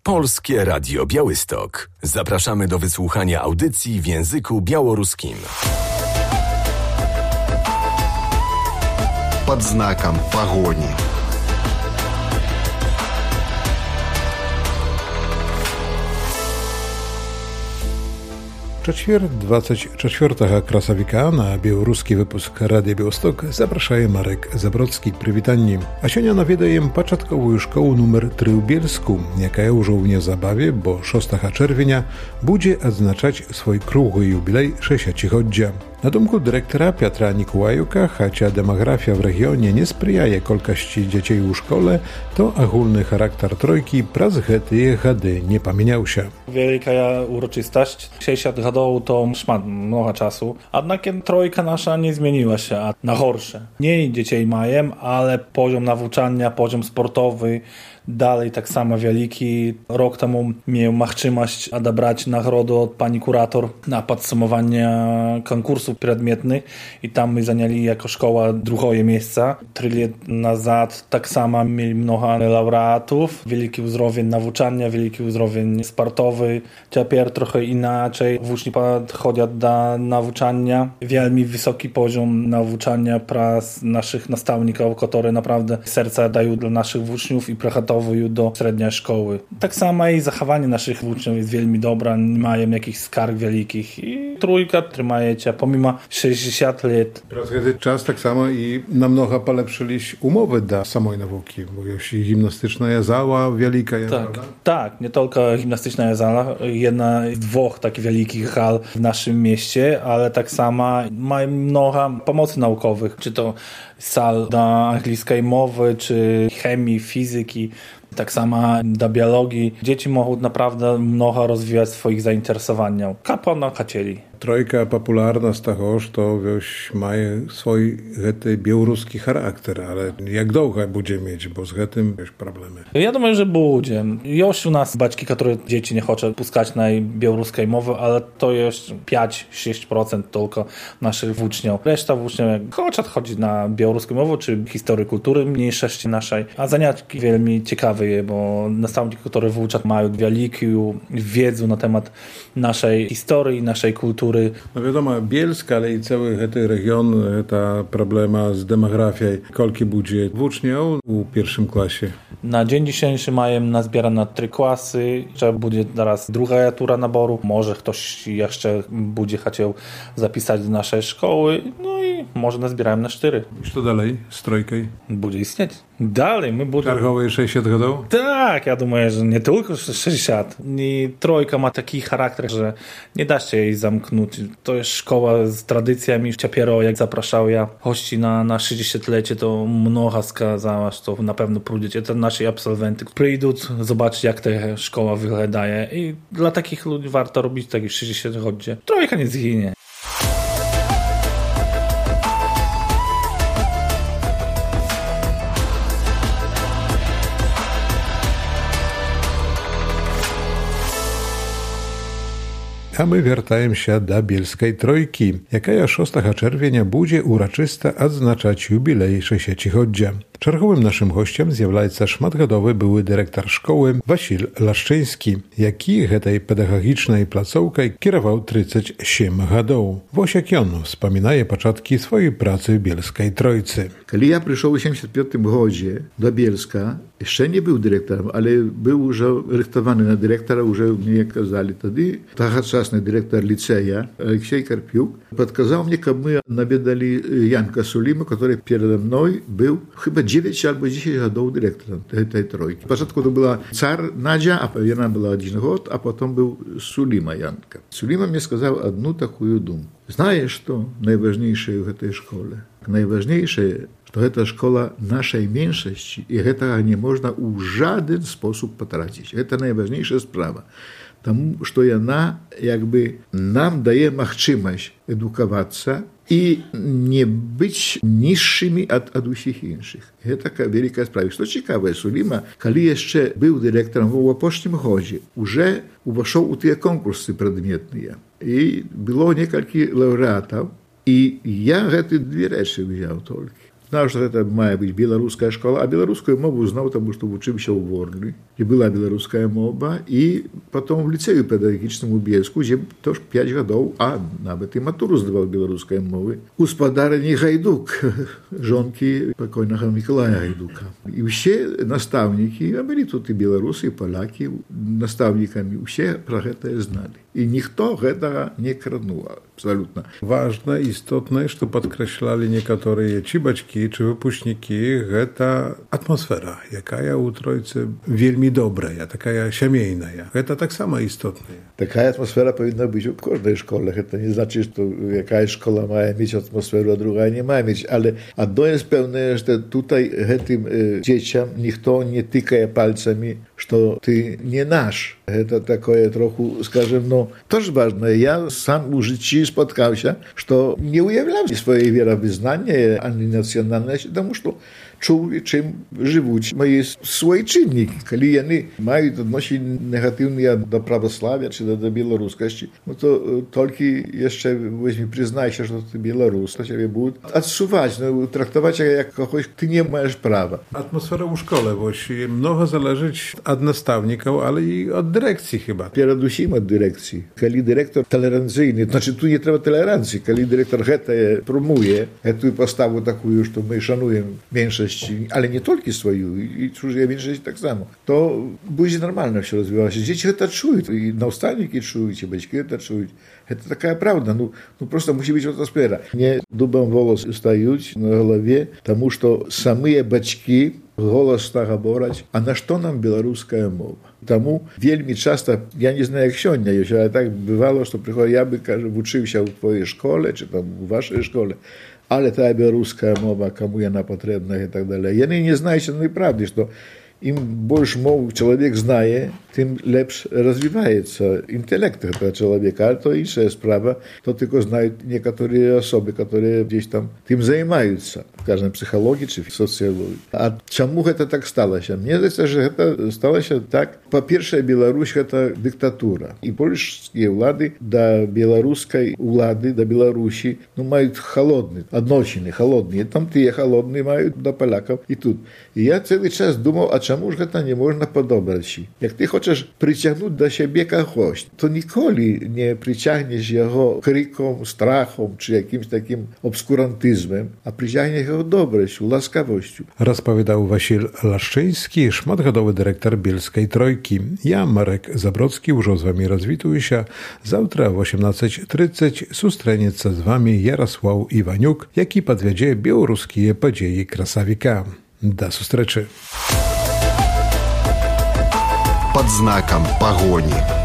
Polskie Radio Białystok. Zapraszamy do wysłuchania audycji w języku białoruskim. Pod znakiem pogoni. Четверг, 24 красавіка на беларускі выпуск Радыё Białystok запрашае Марек Забродскі. Прывітанне. А сёння наведаем пачатковую школу нумар 3 ў Бельску, якая ўжо ў незабаве, бо 6 чэрвеня будзе адзначаць свой круглы юбілей 60-годдзя. На думку дырэктара Пятра Нікулаюка, хаця дэмаграфія в рэгіёне не спрыяе колькасці дзяцей у школе, то агульны характар тройкі праз гэтыя гады не памяняўся. Wielka uroczystość. 60 lat to mnogo czasu. Jednak trójka nasza nie zmieniła się, a na gorsze. Nie dzieci mają, ale poziom nauczania, poziom sportowy dalej tak samo wielki. Rok temu miałem możliwość odebrać nagrodę od pani kurator na podsumowanie konkursów przedmiotnych i tam my zajęli jako szkoła drugie miejsce. 3 lata nazad tak samo mieli mnogo laureatów. Wielki wzrost nauczania, wielki wzrost sportowy. Teraz trochę inaczej. Uczni podchodzą do nauczania. Wielmi wysoki poziom nauczania przez naszych nastavników, które naprawdę serca dają dla naszych uczniów i prachatowo do średniej szkoły. Tak samo i zachowanie naszych uczniów jest wielmi dobre, nie mają jakichś skarg wielkich i trójka trzymajecie pomimo 60 lat. Przez ten czas tak samo i namnogo polepszyliście umowy do samej nauki, bo jeśli gimnastyczna zala wielka jest, tak, prawda? Tak, nie tylko gimnastyczna zala, jedna z 2 takich wielkich hal w naszym mieście, ale tak samo mają mnogo pomocy naukowych, czy to sal do angielskiej mowy, czy chemii, fizyki, tak samo do biologii. Dzieci mogą naprawdę mnogo rozwijać swoich zainteresowań. Kapłana chcieli. Trojka popularna z tego, że ma swój białoruski charakter, ale jak długo będzie mieć, bo z tym jest problemy. Ja думаю, że będzie. Już u nas baćki, które dzieci nie chcą puskać na białoruskiej mowy, ale to jest 5-6% tylko naszych uczniów. Reszta uczniów chce chodzić na białoruską mowę, czy historię kultury mniejszości naszej. A zajęcia wielmi ciekawe, bo nastavniki, które uczą, mają wielką wiedzę na temat naszej historii, naszej kultury. No wiadomo, Bielsk, ale i cały ten region, ta problema z demografią. Kolki będzie uczniów u pierwszym klasie? Na dzień dzisiejszy mają nazbierane 3 klasy, że będzie teraz druga tura naboru. Może ktoś jeszcze będzie chciał zapisać do naszej szkoły, no i może nazbierają na 4. I co dalej z trójką? Będzie istnieć. Dalej my będziemy... Targowej 60 lat? Tak, ja думаю, że nie tylko 60. I trójka ma taki charakter, że nie da się jej zamknąć. To jest szkoła z tradycjami. Dopiero jak zapraszał ja gości na 60-lecie, to mnoga skazała, że to na pewno pójdziecie. To nasi absolwenty przyjdą, zobaczyć jak ta szkoła wygląda. I dla takich ludzi warto robić takie 60-chodzie. Trójka nie zginie. A my wiertajem do Bielskiej Trójki, jaka 6 czerwienia będzie uroczysta odznaczać jubilej 60-choddzia. Czerwowym naszym gościem zjawляется szmatgadowy były dyrektor szkoły Wasil Laszczyński, jaki tej pedagogicznej placówką kierował 37 lat. Właśnie jak on wspominaje początki swojej pracy w Bielskiej Trójcy. Kiedy ja przyszedł w 1985 roku do Bielska, jeszcze nie był dyrektorem, ale był już rychtowany na dyrektora, już mnie kazali wtedy. Тогочасny dyrektor liceja, Aleksiej Karpiuk, podkazał mnie, aby my nawiedali Janka Sulima, który przede mną był chyba 9 albo 10 lat dyrektorem tej trójki. Na początku to była Car Nadzia, a ona była 1 rok, a potem był Sulima Janka. Sulima mnie сказал одну такую думку. Знаешь, что najważniejsze w этой szkole? Najważniejsze, że to szkoła naszej mniejszości i tego nie można w żaden sposób potracić. To najważniejsza sprawa. Тому, что она jakby nam daje możliwość edukować się i nie być niższymi od wszystkich innych. To taka wielka sprawa. Co ciekawe, Sulima, kiedy jeszcze był dyrektorem w opocznym chodzie, już uwaszał u te konkursy przedmiotne. I było kilka laureatów. I ja te 2 rzeczy wziął tylko. знаў, што гэта мае быць беларуская школа, а беларускую мову знаў, таму што вучыўся ў Ворглі, і была беларуская мова, і потом в ліцею педагагічным у Бельску, дзе тож 5 гадоў, а нават і матуру здаваў беларускай мовы. Гаспадарыні Гайдук, жонкі пакойнага Мікалая Гайдука. І ўсе настаўнікі, а былі тут і беларусы, і палякі, настаўнікамі, усе пра гэтае зналі. І ніхто гэтага не крануў, абсалютна. Важна, істотна, што падкрэслялі некаторыя ці бацькі, ці выпускнікі, гэта атмасфера, якая ў Тройцы вельмі добрая, такая сямейная. Гэта таксама істотная. Такая атмасфера павінна быць у кожнай школе. Гэта не значыць, што якая школа мае мець атмасферу, а другая не мае мець. Але адно є пэўнае, што тутай гэтым дзецям ніхто не тыкае пальцамі, што ты не наш. Гэта такое троху, скажем, тоже важно. Я сам у жыцці спаткаўся, што не уяўляў свае веравызнання, ані нацыянальнасці, таму што чуў, чым жывуць мае суайчыннікі. Калі яны маюць адносіны негатыўныя да праваславя ці да беларускасці, то толькі яшчэ возьмі прызнайся, што ты беларус, то цябе будуць адсуваць, трактаваць як кагось, ты не маеш права. Атмасфера ў школе, вось, многа залежыць ад настаўнікаў, але і ад дырэкцыі хіба. Перадусім ад дырэкцыі. Калі дырэктар толеранцыйны, значит, тут не трэба толеранцыі. Калі дырэктар гэтае промуе, гэтую паставу такую, што мы шануем меншасць, але не толькі сваю, і чужыя меншасці таксама, то будзе нармальна все развівалася. Дзеці гэта чуюць, і настаўнікі чуюць, і бацькі гэта чуюць. Гэта такая правда. Просто мусі быць атмасфера. Не дубам волос стаюць на галаве, таму што самыя бацькі голас так гавораць, а на што нам беларуская мова? Таму вельмі часта, я не знаю, як сёння ёсць, але так бывало, што я бы, кажа, вучыўся ў твоей школе, ці там у вашай школе, але тая беларуская мова, каму яна патрэбна і так далее. Яны не знаюць адной правды, што ім больш мов чалавек знае, тым лепш развіваецца інтэлект гэтага чалавека, а то іншая справа, то тільки знають некоторые особи, которые десь там тим займаються, скажем, психології чи соціології. А чому гэта так сталося? Мне здається, що гэта сталося так. По-перше, Білорусь гэта диктатура. І польські влади до білоруської влади, до Білорусі, мають холодні, односини холодні. Там ті холодні мають до поляків і тут. І я цілий час думав, а чому ж гэта не можна подобрати? Як ти хочеш притягнути до себе когось, то ніколи не притягнеш його криком, страхом чи якимось таким обскурантизмом, а притягнеш його добростю, ласкавостю. Розповідав Василь Лашчынскі, шматгадовий директор Bielskiej Trojki. Ja, Marek Zabrocki, już z wami rozwituję się. Zawtra w 18:30 sustrenieca z wami Jarosław Iwaniuk, jaki podwiedzie białoruskie podzieje Krasavika. Do zustreczy. Под знаком погони.